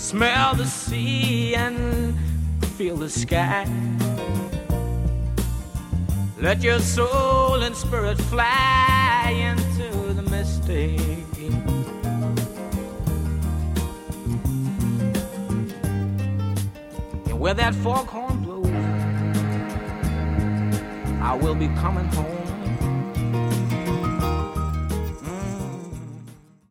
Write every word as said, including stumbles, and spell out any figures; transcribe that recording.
smell the sea and feel the sky. Let your soul and spirit fly into the mystic. And where that foghorn blows, I will be coming home.